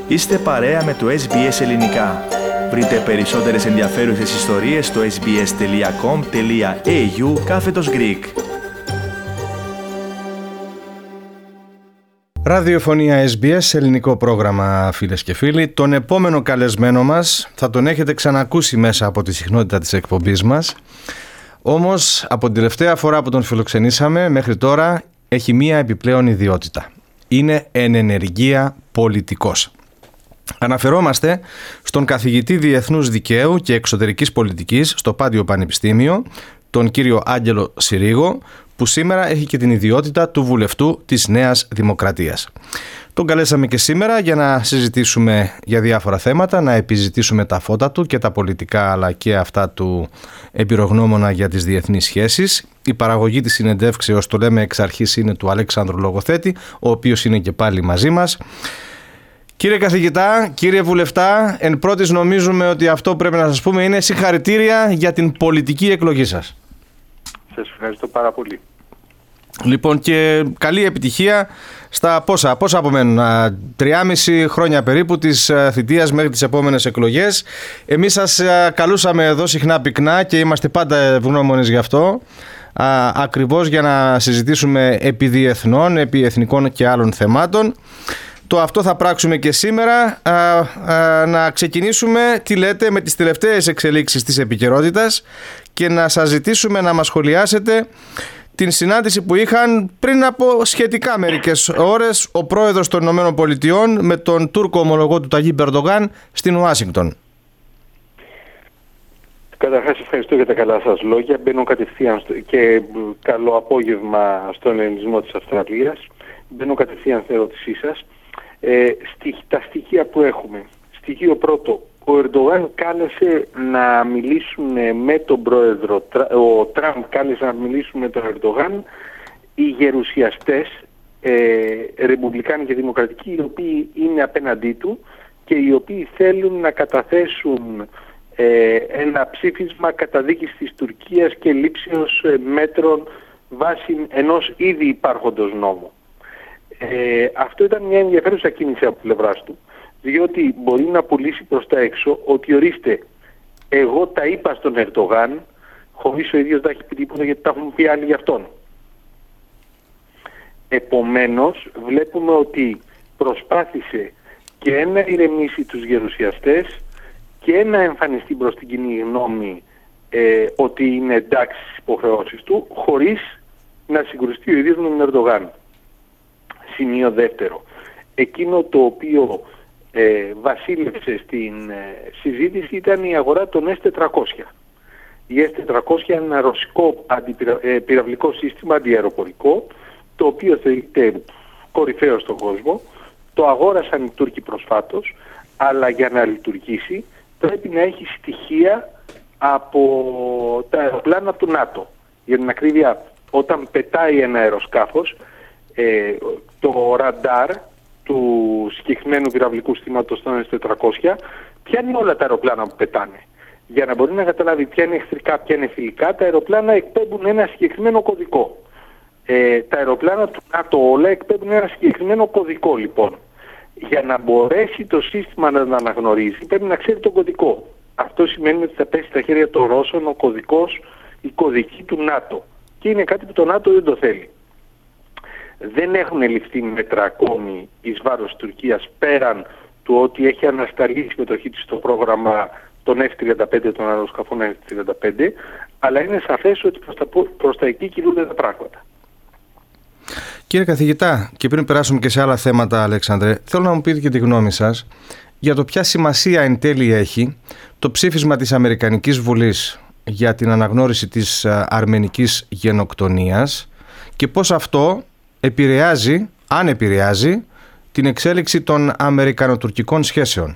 Είστε παρέα με το SBS Ελληνικά. Βρείτε περισσότερες ενδιαφέρουσες ιστορίες στο sbs.com.au/Greek. Ραδιοφωνία SBS, ελληνικό πρόγραμμα, φίλες και φίλοι. Τον επόμενο καλεσμένο μας θα τον έχετε ξανακούσει μέσα από τη συχνότητα της εκπομπής μας. Όμως, από την τελευταία φορά που τον φιλοξενήσαμε μέχρι τώρα, έχει μία επιπλέον ιδιότητα. Είναι εν ενεργεία πολιτικός. Αναφερόμαστε στον καθηγητή Διεθνούς Δικαίου και Εξωτερικής Πολιτικής στο Πάντιο Πανεπιστήμιο, τον κύριο Άγγελο Συρίγο, που σήμερα έχει και την ιδιότητα του βουλευτού της Νέας Δημοκρατίας. Τον καλέσαμε και σήμερα για να συζητήσουμε για διάφορα θέματα, να επιζητήσουμε τα φώτα του και τα πολιτικά αλλά και αυτά του εμπειρογνώμονα για τις διεθνείς σχέσεις. Η παραγωγή της συνεντεύξεως, το λέμε εξ αρχής, είναι του Αλέξανδρου Λογοθέτη, ο οποίος είναι και πάλι μαζί μας. Κύριε καθηγητά, κύριε βουλευτά, εν πρώτης νομίζουμε ότι αυτό πρέπει να σας πούμε είναι συγχαρητήρια για την πολιτική εκλογή σας. Σας ευχαριστώ πάρα πολύ. Λοιπόν, και καλή επιτυχία στα πόσα απομένουν, 3,5 χρόνια περίπου της θητείας μέχρι τις επόμενες εκλογές. Εμείς σας καλούσαμε εδώ συχνά πυκνά και είμαστε πάντα ευγνώμονες γι' αυτό, ακριβώς για να συζητήσουμε επί διεθνών, επί εθνικών και άλλων θεμάτων. Το αυτό θα πράξουμε και σήμερα. Να ξεκινήσουμε, τι λέτε, με τις τελευταίες εξελίξεις της επικαιρότητας και να σας ζητήσουμε να μας σχολιάσετε την συνάντηση που είχαν πριν από σχετικά μερικές ώρες ο πρόεδρος των ΗΠΑ με τον Τούρκο ομολογό του Ταγίπ Ερντογάν στην Ουάσιγκτον. Καταρχάς ευχαριστώ για τα καλά σας λόγια. Μπαίνω κατευθείαν και καλό απόγευμα στον ελληνισμό της Αυστραλίας. Μπαίνω κατευθείαν στην ερώτησή σας. Τα στοιχεία που έχουμε. Στοιχείο πρώτο. Ο Ερντογάν κάλεσε να μιλήσουν με τον πρόεδρο, ο Τραμπ κάλεσε να μιλήσουν με τον Ερντογάν οι γερουσιαστές, ρεπουμπλικάνοι και δημοκρατικοί, οι οποίοι είναι απέναντί του και οι οποίοι θέλουν να καταθέσουν ένα ψήφισμα καταδίκης της Τουρκίας και λήψεως μέτρων βάσει ενός ήδη υπάρχοντος νόμου. Αυτό ήταν μια ενδιαφέρουσα κίνηση από πλευράς του, διότι μπορεί να πουλήσει προς τα έξω ότι ορίστε, εγώ τα είπα στον Ερντογάν, χωρίς ο ίδιος να έχει πει τίποτα γιατί τα έχουν πει άλλοι για αυτόν. Επομένως βλέπουμε ότι προσπάθησε και να ηρεμήσει τους γερουσιαστές και να εμφανιστεί προς την κοινή γνώμη ότι είναι εντάξει στις υποχρεώσεις του, χωρίς να συγκρουστεί ο ίδιος με τον Ερντογάν. Σημείο δεύτερο. Εκείνο το οποίο βασίλευσε στην συζήτηση ήταν η αγορά των S-400. Η S-400 είναι ένα ρωσικό πυραυλικό σύστημα αντιαεροπορικό, το οποίο θεωρείται κορυφαίο στον κόσμο. Το αγόρασαν οι Τούρκοι προσφάτως, αλλά για να λειτουργήσει πρέπει να έχει στοιχεία από τα αεροπλάνα του ΝΑΤΟ. Για την ακρίβεια, όταν πετάει ένα αεροσκάφος, το ραντάρ του συγκεκριμένου πυραυλικού συστήματος των S-400 πιάνει όλα τα αεροπλάνα που πετάνε. Για να μπορεί να καταλάβει ποια είναι εχθρικά, ποια είναι φιλικά, τα αεροπλάνα εκπέμπουν ένα συγκεκριμένο κωδικό. Τα αεροπλάνα του ΝΑΤΟ όλα εκπέμπουν ένα συγκεκριμένο κωδικό, λοιπόν. Για να μπορέσει το σύστημα να αναγνωρίζει πρέπει να ξέρει τον κωδικό. Αυτό σημαίνει ότι θα πέσει στα χέρια των Ρώσων ο κωδικός, η κωδική του ΝΑΤΟ. Και είναι κάτι που το ΝΑΤΟ δεν το θέλει. Δεν έχουν ληφθεί μέτρα ακόμη εις βάρος Τουρκίας, πέραν του ότι έχει ανασταλεί η συμμετοχή της στο πρόγραμμα των F-35, των αεροσκαφών F-35, αλλά είναι σαφές ότι προς τα εκεί κινούνται τα πράγματα. Κύριε καθηγητά, και πριν περάσουμε και σε άλλα θέματα, Αλέξανδρε, θέλω να μου πείτε και τη γνώμη σας για το ποια σημασία εν τέλει έχει το ψήφισμα της Αμερικανικής Βουλής για την αναγνώριση της αρμενικής γενοκτονίας και πώς αυτό επηρεάζει, αν επηρεάζει, την εξέλιξη των αμερικανοτουρκικών σχέσεων.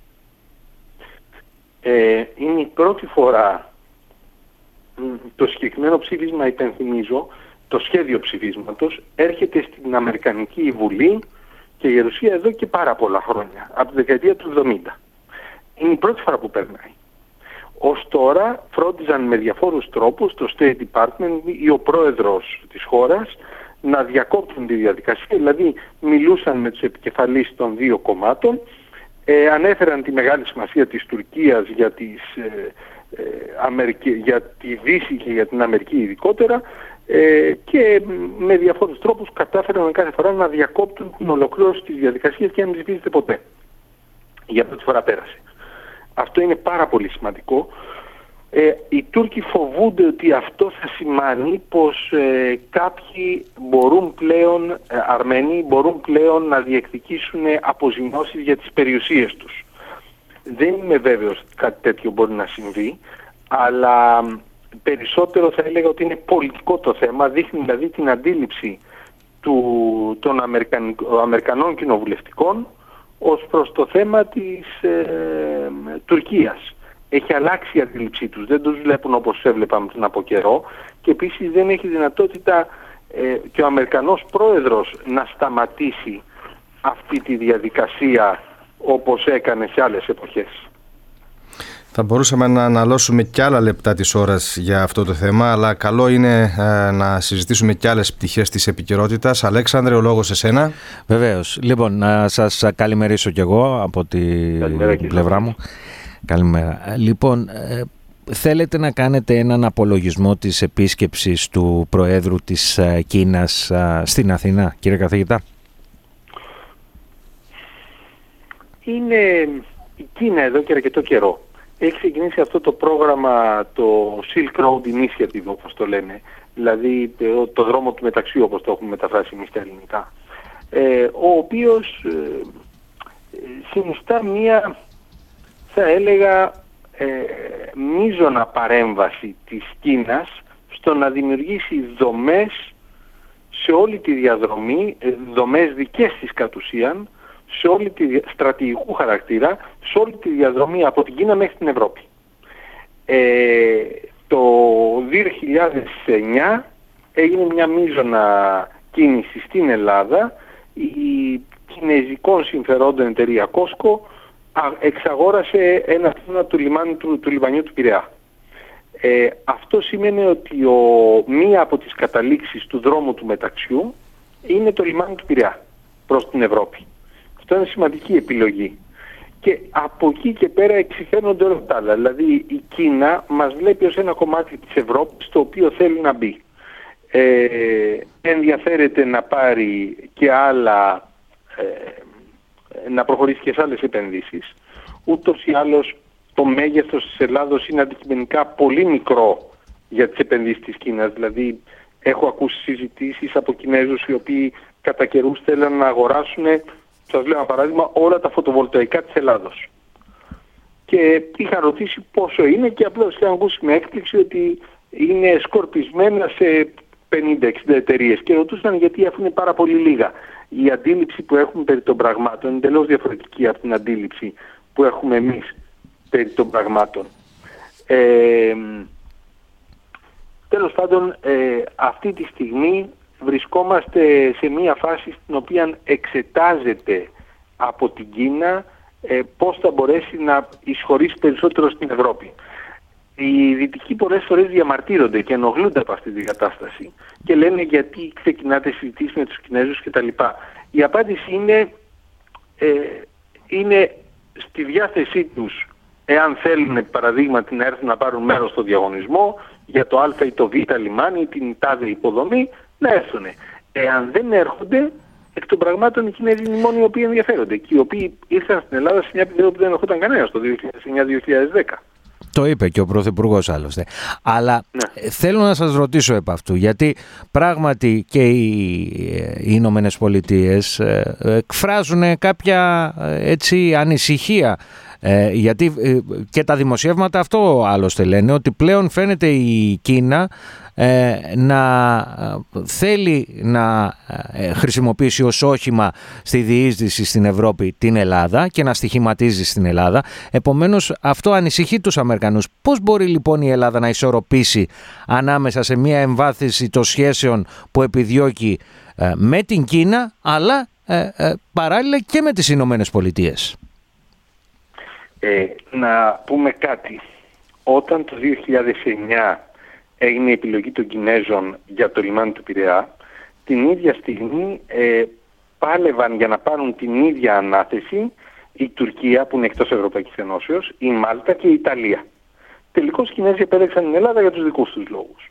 Είναι η πρώτη φορά το συγκεκριμένο ψήφισμα, υπενθυμίζω, το σχέδιο ψηφίσματος έρχεται στην Αμερικανική Βουλή και γερουσία εδώ και πάρα πολλά χρόνια, από τη δεκαετία του 70. Είναι η πρώτη φορά που περνάει. Ως τώρα φρόντιζαν με διαφόρους τρόπους το State Department ή ο πρόεδρος της χώρας να διακόπτουν τη διαδικασία, δηλαδή μιλούσαν με τους επικεφαλείς των δύο κομμάτων Ανέφεραν τη μεγάλη σημασία της Τουρκίας για τη Δύση και για την Αμερική ειδικότερα, και με διαφόρους τρόπους κατάφεραν κάθε φορά να διακόπτουν την ολοκλήρωση της διαδικασίας και να μην ψηφίζεται ποτέ. Για πρώτη φορά πέρασε. Αυτό είναι πάρα πολύ σημαντικό. Οι Τούρκοι φοβούνται ότι αυτό θα σημάνει πως κάποιοι μπορούν πλέον, Αρμένοι μπορούν πλέον να διεκδικήσουν αποζημιώσεις για τις περιουσίες τους. Δεν είμαι βέβαιος ότι κάτι τέτοιο μπορεί να συμβεί, αλλά περισσότερο θα έλεγα ότι είναι πολιτικό το θέμα. Δείχνει δηλαδή την αντίληψη των Αμερικανών κοινοβουλευτικών ως προς το θέμα της Τουρκίας. Έχει αλλάξει η αντίληψή τους, δεν τους βλέπουν όπως έβλεπαμε πριν από καιρό, και επίσης δεν έχει δυνατότητα και ο Αμερικανός πρόεδρος να σταματήσει αυτή τη διαδικασία όπως έκανε σε άλλες εποχές. Θα μπορούσαμε να αναλώσουμε κι άλλα λεπτά της ώρας για αυτό το θέμα, αλλά καλό είναι να συζητήσουμε κι άλλες πτυχές της επικαιρότητας. Αλέξανδρε, ο λόγος σε σένα. Βεβαίως. Λοιπόν, να σας καλημερίσω κι εγώ από την πλευρά μου. Καλημέρα. Λοιπόν, θέλετε να κάνετε έναν απολογισμό της επίσκεψης του Προέδρου της Κίνας στην Αθήνα, κύριε καθηγητά? Είναι η Κίνα εδώ και αρκετό καιρό. Έχει ξεκινήσει αυτό το πρόγραμμα, το Silk Road Initiative όπως το λένε, δηλαδή το δρόμο του μεταξύ όπως το έχουμε μεταφράσει εμείς στα ελληνικά, ο οποίος συνιστά μία, θα έλεγα, μείζωνα παρέμβαση της Κίνας στο να δημιουργήσει δομές σε όλη τη διαδρομή, δομές δικές της κατ' ουσίαν, σε όλη τη στρατηγικού χαρακτήρα, σε όλη τη διαδρομή από την Κίνα μέχρι την Ευρώπη. Το 2009 έγινε μια μείζωνα κίνηση στην Ελλάδα. Η κινεζικών συμφερόντων εταιρεία Costco εξαγόρασε ένα τμήμα του λιμανιού του Πειραιά. Αυτό σημαίνει ότι μία από τις καταλήξεις του δρόμου του μεταξιού είναι το λιμάνι του Πειραιά προς την Ευρώπη. Αυτό είναι σημαντική επιλογή. Και από εκεί και πέρα εξηφαίνονται όλα τα άλλα. Δηλαδή η Κίνα μας βλέπει ως ένα κομμάτι της Ευρώπης το οποίο θέλει να μπει. Ενδιαφέρεται να πάρει και άλλα, να προχωρήσει και σε άλλες επενδύσεις. Ούτως ή άλλως το μέγεθος της Ελλάδος είναι αντικειμενικά πολύ μικρό για τις επενδύσεις της Κίνας. Δηλαδή έχω ακούσει συζητήσεις από Κινέζους οι οποίοι κατά καιρούς θέλουν να αγοράσουν, σας λέω ένα παράδειγμα, όλα τα φωτοβολταϊκά της Ελλάδος. Και είχα ρωτήσει πόσο είναι και απλώς είχα ακούσει με έκπληξη ότι είναι σκορπισμένα σε 50-60 εταιρείες και ρωτούσαν γιατί, αφού είναι πάρα πολύ λίγα. Η αντίληψη που έχουμε περί των πραγμάτων είναι εντελώς διαφορετική από την αντίληψη που έχουμε εμείς περί των πραγμάτων. Τέλος πάντων, αυτή τη στιγμή βρισκόμαστε σε μια φάση στην οποία εξετάζεται από την Κίνα πώς θα μπορέσει να εισχωρήσει περισσότερο στην Ευρώπη. Οι Δυτικοί πολλές φορές διαμαρτύρονται και ενοχλούνται από αυτή την κατάσταση και λένε γιατί ξεκινάτε συζητήσεις με τους Κινέζους κτλ. Η απάντηση είναι στη διάθεσή τους, εάν θέλουν παραδείγματι να έρθουν να πάρουν μέρος στο διαγωνισμό για το Α ή το Β λιμάνι, την τάδε υποδομή, να έρθουν. Εάν δεν έρχονται, εκ των πραγμάτων οι Κινέζοι είναι οι μόνοι οι οποίοι ενδιαφέρονται και οι οποίοι ήρθαν στην Ελλάδα σε μια περίοδο που δεν ερχόταν κανένας το 2009-2010. Το είπε και ο Πρωθυπουργός άλλωστε. Αλλά θέλω να σας ρωτήσω επ' αυτού, γιατί πράγματι και οι Ηνωμένες Πολιτείες εκφράζουν κάποια ανησυχία. Γιατί και τα δημοσιεύματα αυτό άλλωστε λένε, ότι πλέον φαίνεται η Κίνα να θέλει να χρησιμοποιήσει ως όχημα στη διείσδυση στην Ευρώπη την Ελλάδα και να στοιχηματίζει στην Ελλάδα. Επομένως αυτό ανησυχεί τους Αμερικανούς. Πώς μπορεί λοιπόν η Ελλάδα να ισορροπήσει ανάμεσα σε μια εμβάθυνση των σχέσεων που επιδιώκει με την Κίνα, αλλά παράλληλα και με τις Ηνωμένες Πολιτείες? Να πούμε κάτι. Όταν το 2009 έγινε η επιλογή των Κινέζων για το λιμάνι του Πειραιά, την ίδια στιγμή πάλευαν για να πάρουν την ίδια ανάθεση η Τουρκία που είναι εκτός Ευρωπαϊκής Ενώσεως, η Μάλτα και η Ιταλία. Τελικώς οι Κινέζοι επέλεξαν την Ελλάδα για τους δικούς τους λόγους.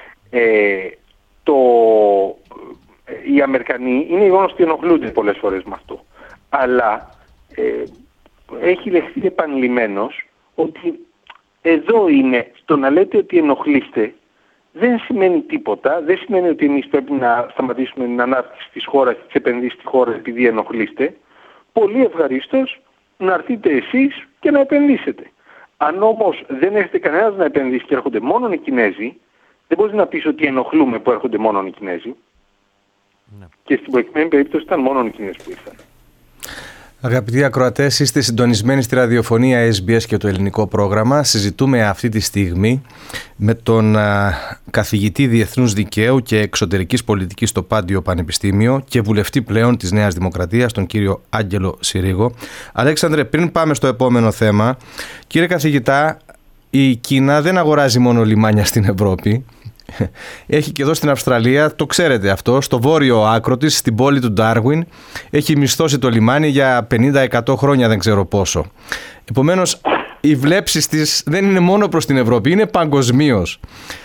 Οι Αμερικανοί είναι γεγονός ότι ενοχλούνται πολλές φορές με αυτό. Αλλά έχει λεχθεί επανειλημμένος ότι εδώ είναι, στο να λέτε ότι ενοχλείστε, δεν σημαίνει τίποτα. Δεν σημαίνει ότι εμείς πρέπει να σταματήσουμε την ανάπτυξη της χώρας και τις επενδύσεις στη χώρα επειδή ενοχλείστε. Πολύ ευχαρίστως να έρθετε εσείς και να επενδύσετε. Αν όμως δεν έχετε κανένας να επενδύσει και έρχονται μόνο οι Κινέζοι, δεν μπορείς να πεις ότι ενοχλούμε που έρχονται μόνο οι Κινέζοι. Ναι. Και στην προηγούμενη περίπτωση ήταν μόνο οι Κινέζοι που ήρθαν. Αγαπητοί ακροατές, είστε συντονισμένοι στη ραδιοφωνία SBS και το ελληνικό πρόγραμμα. Συζητούμε αυτή τη στιγμή με τον καθηγητή Διεθνούς Δικαίου και Εξωτερικής Πολιτικής στο Πάντιο Πανεπιστήμιο και βουλευτή πλέον της Νέας Δημοκρατίας, τον κύριο Άγγελο Συρίγο. Αλέξανδρε, πριν πάμε στο επόμενο θέμα, κύριε καθηγητά, η Κίνα δεν αγοράζει μόνο λιμάνια στην Ευρώπη. Έχει και εδώ στην Αυστραλία, το ξέρετε αυτό, στο βόρειο άκρο της, στην πόλη του Ντάρουιν, έχει μισθώσει το λιμάνι για 50-100 χρόνια, δεν ξέρω πόσο. Επομένως, οι βλέψεις της δεν είναι μόνο προς την Ευρώπη, είναι παγκοσμίως.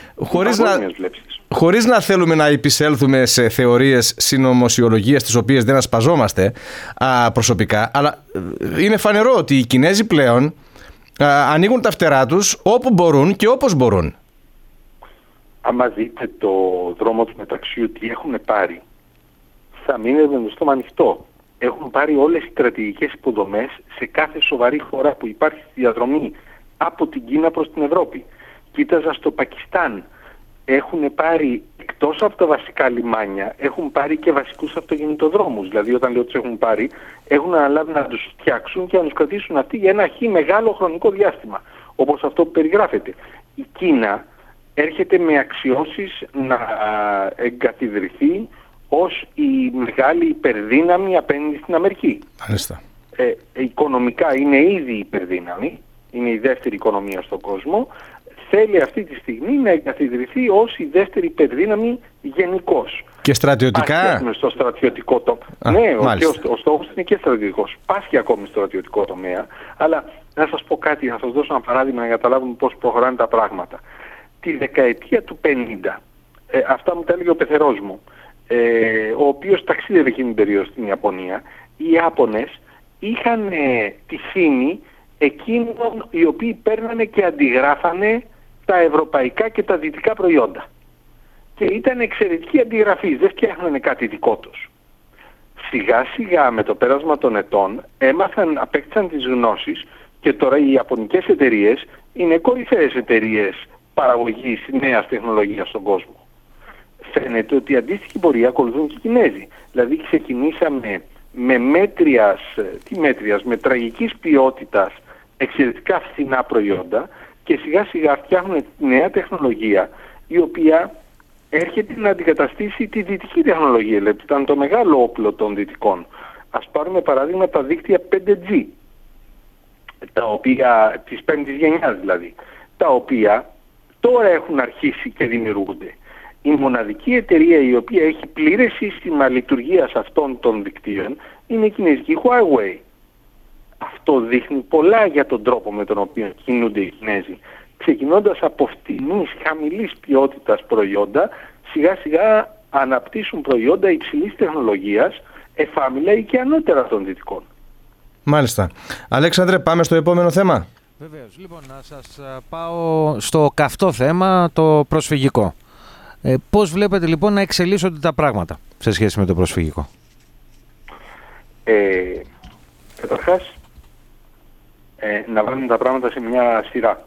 Χωρίς να θέλουμε να επισέλθουμε σε θεωρίες συνωμοσιολογίας τις οποίες δεν ασπαζόμαστε προσωπικά, αλλά είναι φανερό ότι οι Κινέζοι πλέον ανοίγουν τα φτερά τους όπου μπορούν και όπως μπορούν. Άμα δείτε το δρόμο του μεταξύ τι έχουν πάρει, θα μείνετε με το στόμα ανοιχτό. Έχουν πάρει όλες οι στρατηγικές υποδομές σε κάθε σοβαρή χώρα που υπάρχει στη διαδρομή από την Κίνα προς την Ευρώπη. Κοίταζα στο Πακιστάν. Έχουν πάρει, εκτός από τα βασικά λιμάνια, έχουν πάρει και βασικούς αυτοκινητοδρόμους. Δηλαδή, όταν λέω ότι έχουν πάρει, έχουν αναλάβει να τους φτιάξουν και να τους κρατήσουν αυτοί για ένα μεγάλο χρονικό διάστημα. Όπως αυτό που περιγράφεται. Η Κίνα έρχεται με αξιώσεις να εγκαθιδρυθεί ως η μεγάλη υπερδύναμη απέναντι στην Αμερική. Οικονομικά είναι ήδη υπερδύναμη, είναι η δεύτερη οικονομία στον κόσμο. Θέλει αυτή τη στιγμή να εγκαθιδρυθεί ως η δεύτερη υπερδύναμη γενικώς. Και στρατιωτικά. Πάσχει στο στρατιωτικό τομέα. Ναι, ο στόχος είναι και στρατιωτικός. Πάσχει ακόμη στο στρατιωτικό τομέα. Αλλά να σας πω κάτι, να σας δώσω ένα παράδειγμα για να καταλάβουμε πώς προχωράνε τα πράγματα. Τη δεκαετία του 50, αυτά μου τα έλεγε ο πεθερός μου, ο οποίος ταξίδευε εκείνη την περίοδο στην Ιαπωνία, οι Ιάπωνες είχαν τη φήμη εκείνων οι οποίοι παίρνανε και αντιγράφανε τα ευρωπαϊκά και τα δυτικά προϊόντα. Και ήταν εξαιρετικοί αντιγραφείς, δεν φτιάχνανε κάτι δικό τους. Σιγά σιγά με το πέρασμα των ετών απέκτησαν τις γνώσεις και τώρα οι ιαπωνικές εταιρείες είναι κορυφαίες εταιρείες παραγωγής νέας τεχνολογίας στον κόσμο. Φαίνεται ότι αντίστοιχη πορεία ακολουθούν και οι Κινέζοι. Δηλαδή ξεκινήσαμε με τραγικής ποιότητας εξαιρετικά φθηνά προϊόντα και σιγά σιγά φτιάχνουν νέα τεχνολογία η οποία έρχεται να αντικαταστήσει τη δυτική τεχνολογία. Δηλαδή ήταν το μεγάλο όπλο των δυτικών. Ας πάρουμε παράδειγμα τα δίκτυα 5G, τα οποία, της 5ης γενιάς δηλαδή, τα οποία τώρα έχουν αρχίσει και δημιουργούνται. Η μοναδική εταιρεία η οποία έχει πλήρες σύστημα λειτουργίας αυτών των δικτύων είναι η κινέζικη Huawei. Αυτό δείχνει πολλά για τον τρόπο με τον οποίο κινούνται οι Κινέζοι. Ξεκινώντας από φτηνής, χαμηλής ποιότητας προϊόντα, σιγά σιγά αναπτύσσουν προϊόντα υψηλής τεχνολογίας, εφάμιλα ή και ανώτερα των δυτικών. Μάλιστα. Αλέξανδρε, πάμε στο επόμενο θέμα. Βεβαίως. Λοιπόν, να σας πάω στο καυτό θέμα, το προσφυγικό. Πώς βλέπετε λοιπόν να εξελίσσονται τα πράγματα σε σχέση με το προσφυγικό? Καταρχάς, να βάλουμε τα πράγματα σε μια σειρά.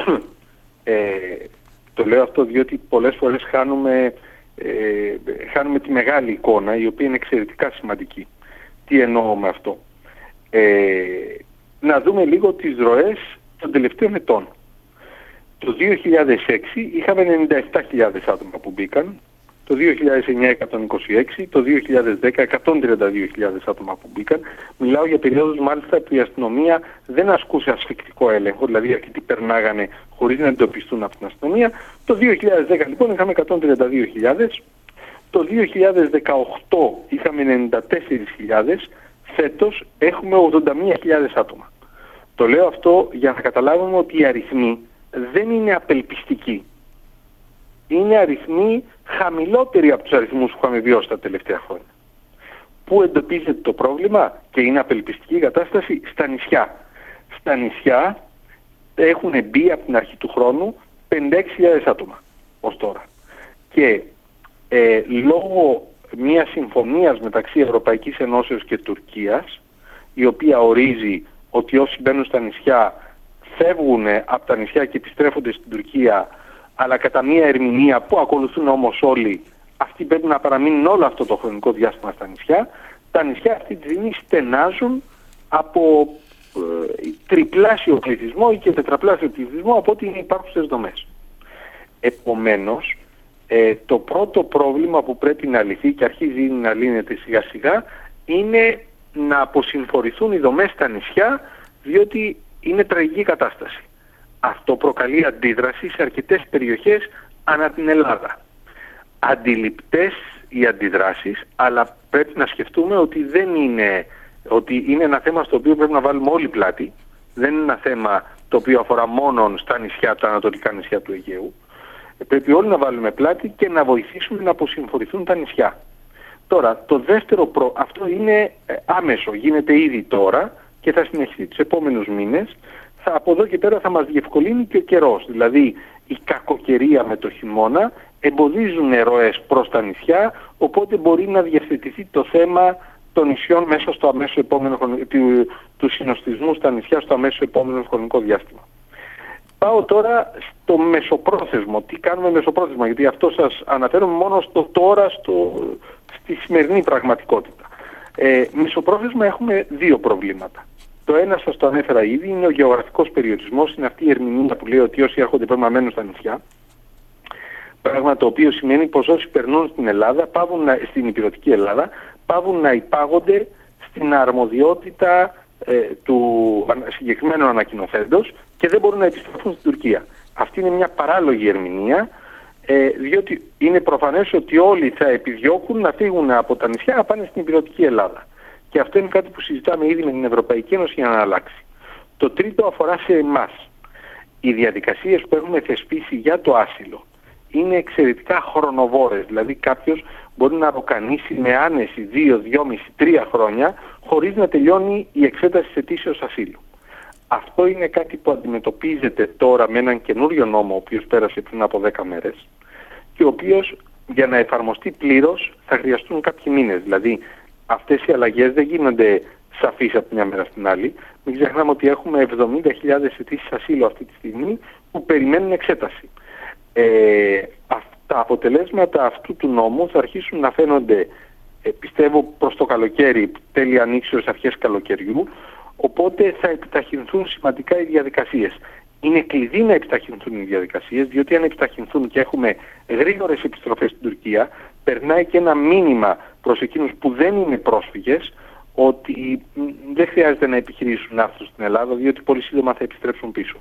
Το λέω αυτό διότι πολλές φορές χάνουμε τη μεγάλη εικόνα, η οποία είναι εξαιρετικά σημαντική. Τι εννοώ με αυτό? Να δούμε λίγο τις ροές των τελευταίων ετών. Το 2006 είχαμε 97.000 άτομα που μπήκαν, το 2009 126, το 2010 132.000 άτομα που μπήκαν. Μιλάω για περίοδους μάλιστα που η αστυνομία δεν ασκούσε ασφυκτικό έλεγχο, δηλαδή αρκετοί περνάγανε χωρίς να εντοπιστούν από την αστυνομία. Το 2010 λοιπόν είχαμε 132.000, το 2018 είχαμε 94.000, Φέτος έχουμε 81.000 άτομα. Το λέω αυτό για να καταλάβουμε ότι οι αριθμοί δεν είναι απελπιστικοί. Είναι αριθμοί χαμηλότεροι από τους αριθμούς που είχαμε βιώσει τα τελευταία χρόνια. Πού εντοπίζεται το πρόβλημα και είναι απελπιστική η κατάσταση? Στα νησιά. Στα νησιά έχουν μπει από την αρχή του χρόνου 56.000 άτομα ως τώρα. Και λόγω μιας συμφωνίας μεταξύ Ευρωπαϊκής Ενώσεως και Τουρκίας, η οποία ορίζει ότι όσοι μπαίνουν στα νησιά φεύγουν από τα νησιά και επιστρέφονται στην Τουρκία, αλλά κατά μία ερμηνεία που ακολουθούν όμως όλοι, αυτοί πρέπει να παραμείνουν όλο αυτό το χρονικό διάστημα στα νησιά. Τα νησιά αυτή τη στιγμή στενάζουν από τριπλάσιο πληθυσμό ή και τετραπλάσιο πληθυσμό από ό,τι είναι υπάρχουσες δομές. Επομένως, το πρώτο πρόβλημα που πρέπει να λυθεί και αρχίζει να λύνεται σιγά σιγά είναι να αποσυμφορηθούν οι δομές στα νησιά, διότι είναι τραγική κατάσταση. Αυτό προκαλεί αντίδραση σε αρκετές περιοχές ανά την Ελλάδα. Αντιληπτές οι αντιδράσεις, αλλά πρέπει να σκεφτούμε ότι ότι είναι ένα θέμα στο οποίο πρέπει να βάλουμε όλοι πλάτη. Δεν είναι ένα θέμα το οποίο αφορά μόνο στα νησιά, τα ανατολικά νησιά του Αιγαίου. Πρέπει όλοι να βάλουμε πλάτη και να βοηθήσουμε να αποσυμφορηθούν τα νησιά. Τώρα, το δεύτερο αυτό είναι άμεσο, γίνεται ήδη τώρα και θα συνεχίσει τους επόμενους μήνες. Από εδώ και πέρα θα μας διευκολύνει και ο καιρός. Δηλαδή, η κακοκαιρία με το χειμώνα εμποδίζουν ροές προς τα νησιά, οπότε μπορεί να διευθετηθεί το θέμα των νησιών μέσα στο αμέσως επόμενο του συνοστισμού στα νησιά στο αμέσως επόμενο χρονικό διάστημα. Πάω τώρα στο μεσοπρόθεσμο. Τι κάνουμε μεσοπρόθεσμα? Γιατί αυτό σας αναφέρω μόνο στο τώρα, στη σημερινή πραγματικότητα. Μεσοπρόθεσμα έχουμε δύο προβλήματα. Το ένα σας το ανέφερα ήδη, είναι ο γεωγραφικός περιορισμός. Είναι αυτή η ερμηνεία που λέει ότι όσοι έρχονται πρέπει να μένουν στα νησιά. Πράγμα το οποίο σημαίνει πως όσοι περνούν στην Ελλάδα, στην ηπειρωτική Ελλάδα, πάβουν να υπάγονται στην αρμοδιότητα του συγκεκριμένου ανακοινοθέντος και δεν μπορούν να επιστρέφουν στην Τουρκία. Αυτή είναι μια παράλογη ερμηνεία, διότι είναι προφανές ότι όλοι θα επιδιώκουν να φύγουν από τα νησιά να πάνε στην ηπειρωτική Ελλάδα. Και αυτό είναι κάτι που συζητάμε ήδη με την Ευρωπαϊκή Ένωση για να αλλάξει. Το τρίτο αφορά σε εμάς. Οι διαδικασίες που έχουμε θεσπίσει για το άσυλο είναι εξαιρετικά χρονοβόρες. Δηλαδή κάποιος μπορεί να ροκανίσει με άνεση 2, 2,5, 3 χρόνια χωρίς να τελειώνει η εξέταση της αιτήσεως ασύλου. Αυτό είναι κάτι που αντιμετωπίζεται τώρα με έναν καινούριο νόμο, ο οποίος πέρασε πριν από 10 μέρες και ο οποίος για να εφαρμοστεί πλήρως θα χρειαστούν κάποιοι μήνες. Δηλαδή αυτές οι αλλαγές δεν γίνονται σαφείς από μια μέρα στην άλλη. Μην ξεχνάμε ότι έχουμε 70.000 αιτήσεις ασύλου αυτή τη στιγμή που περιμένουν εξέταση. Τα αποτελέσματα αυτού του νόμου θα αρχίσουν να φαίνονται, πιστεύω, προς το καλοκαίρι, τέλη ανοίξεως, αρχές καλοκαιριού, οπότε θα επιταχυνθούν σημαντικά οι διαδικασίες. Είναι κλειδί να επιταχυνθούν οι διαδικασίες, διότι αν επιταχυνθούν και έχουμε γρήγορες επιστροφές στην Τουρκία, περνάει και ένα μήνυμα προς εκείνους που δεν είναι πρόσφυγες, ότι δεν χρειάζεται να επιχειρήσουν να έρθουν στην Ελλάδα, διότι πολύ σύντομα θα επιστρέψουν πίσω.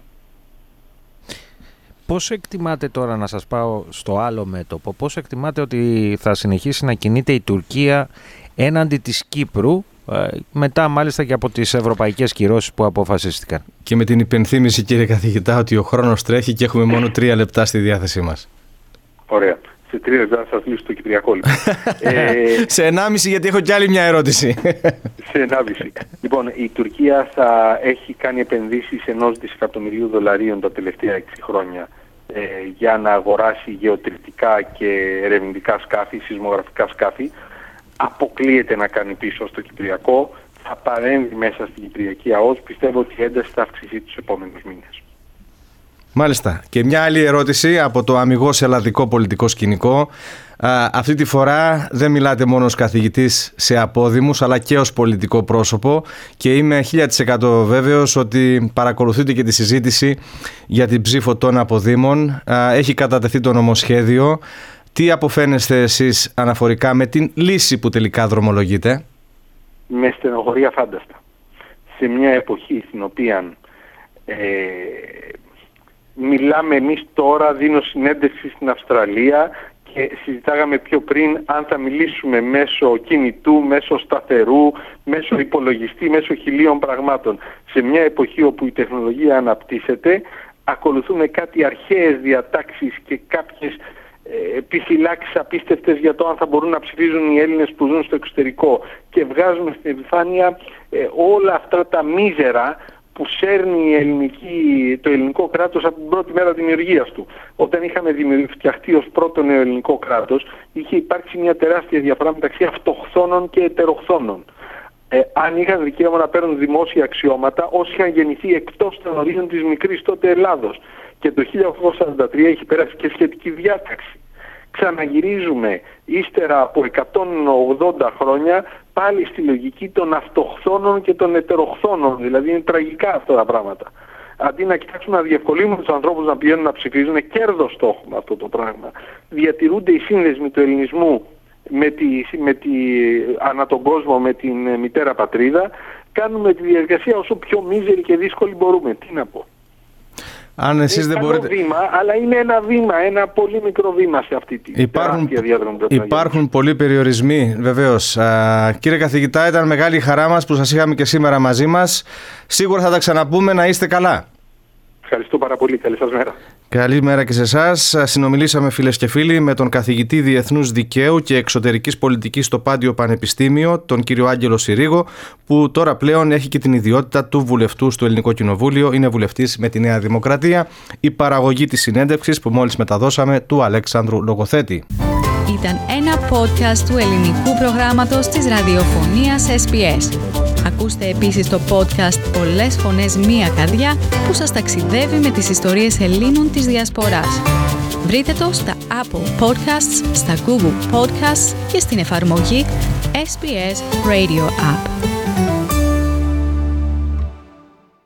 Πώς εκτιμάτε τώρα, να σας πάω στο άλλο μέτωπο, πώς εκτιμάτε ότι θα συνεχίσει να κινείται η Τουρκία έναντι της Κύπρου, μετά μάλιστα και από τις ευρωπαϊκές κυρώσεις που αποφασίστηκαν? Και με την υπενθύμηση, κύριε καθηγητά, ότι ο χρόνος τρέχει και έχουμε μόνο 3 λεπτά στη διάθεσή μας. Ωραία. Σε 3 λεπτά θα σας λύσω το Κυπριακό. Σε 1,5, γιατί έχω κι άλλη μια ερώτηση. Σε 1,5. Λοιπόν, η Τουρκία θα έχει κάνει επενδύσεις $1 δισεκατομμυρίου τα τελευταία 6 χρόνια για να αγοράσει γεωτρητικά και ερευνητικά σκάφη, σεισμογραφικά σκάφη. Αποκλείεται να κάνει πίσω στο Κυπριακό. Θα παρέμβει μέσα στην Κυπριακή ΑΟΣ. Πιστεύω ότι η ένταση θα αυξηθεί τους επόμενους μήνες. Μάλιστα. Και μια άλλη ερώτηση από το αμιγώς ελλαδικό πολιτικό σκηνικό. Αυτή τη φορά δεν μιλάτε μόνο ως καθηγητής σε απόδημους, αλλά και ως πολιτικό πρόσωπο, και είμαι 1000% βέβαιος ότι παρακολουθείτε και τη συζήτηση για την ψήφο των αποδήμων. Έχει κατατεθεί το νομοσχέδιο. Τι αποφαίνεστε εσείς αναφορικά με την λύση που τελικά δρομολογείτε? Με στενοχωρεί αφάνταστα. Σε μια εποχή στην οποία μιλάμε εμείς τώρα, δίνω συνέντευξη στην Αυστραλία και συζητάγαμε πιο πριν αν θα μιλήσουμε μέσω κινητού, μέσω σταθερού, μέσω υπολογιστή, μέσω χιλίων πραγμάτων. Σε μια εποχή όπου η τεχνολογία αναπτύσσεται, ακολουθούμε κάτι αρχαίες διατάξεις και κάποιες επιφυλάξεις απίστευτες για το αν θα μπορούν να ψηφίζουν οι Έλληνες που ζουν στο εξωτερικό, και βγάζουμε στην επιφάνεια όλα αυτά τα μίζερα που σέρνει το ελληνικό κράτος από την πρώτη μέρα δημιουργίας του. Όταν είχαμε φτιαχτεί ως πρώτο νεοελληνικό κράτος, είχε υπάρξει μια τεράστια διαφορά μεταξύ αυτοχθόνων και ετεροχθόνων. Αν είχαν δικαίωμα να παίρνουν δημόσια αξιώματα όσοι είχαν γεννηθεί εκτός των ορίων της μικρής τότε Ελλάδος. Και το 1843 έχει περάσει και σχετική διάταξη. Ξαναγυρίζουμε ύστερα από 180 χρόνια πάλι στη λογική των αυτοχθόνων και των ετεροχθόνων. Δηλαδή είναι τραγικά αυτά τα πράγματα. Αντί να κοιτάξουμε να διευκολύνουμε τους ανθρώπους να πηγαίνουν να ψηφίζουν, κέρδος το έχουμε αυτό το πράγμα. Διατηρούνται οι σύνδεσμοι του ελληνισμού ανά τον κόσμο με την μητέρα πατρίδα. Κάνουμε τη διαδικασία όσο πιο μίζερη και δύσκολη μπορούμε. Τι να πω. Αν εσείς δεν μπορείτε... βήμα, αλλά είναι ένα βήμα, ένα πολύ μικρό βήμα σε αυτή τη τεράστια διαδρομή. Υπάρχουν πολλοί περιορισμοί, βεβαίως. Κύριε καθηγητά, ήταν μεγάλη χαρά μας που σας είχαμε και σήμερα μαζί μας. Σίγουρα θα τα ξαναπούμε. Να είστε καλά. Ευχαριστώ πάρα πολύ. Καλή σας μέρα. Καλημέρα και σε εσάς. Συνομιλήσαμε, φίλες και φίλοι, με τον καθηγητή Διεθνούς Δικαίου και Εξωτερικής Πολιτικής στο Πάντιο Πανεπιστήμιο, τον κύριο Άγγελο Συρίγο, που τώρα πλέον έχει και την ιδιότητα του βουλευτού στο Ελληνικό Κοινοβούλιο. Είναι βουλευτής με τη Νέα Δημοκρατία. Η παραγωγή της συνέντευξης που μόλις μεταδώσαμε του Αλέξανδρου Λογοθέτη. Ήταν ένα podcast του ελληνικού προγράμματος της ραδιοφωνίας SBS. Ακούστε επίσης το podcast «Πολλές φωνές, μία καρδιά» που σας ταξιδεύει με τις ιστορίες Ελλήνων της Διασποράς. Βρείτε το στα Apple Podcasts, στα Google Podcasts και στην εφαρμογή SBS Radio App.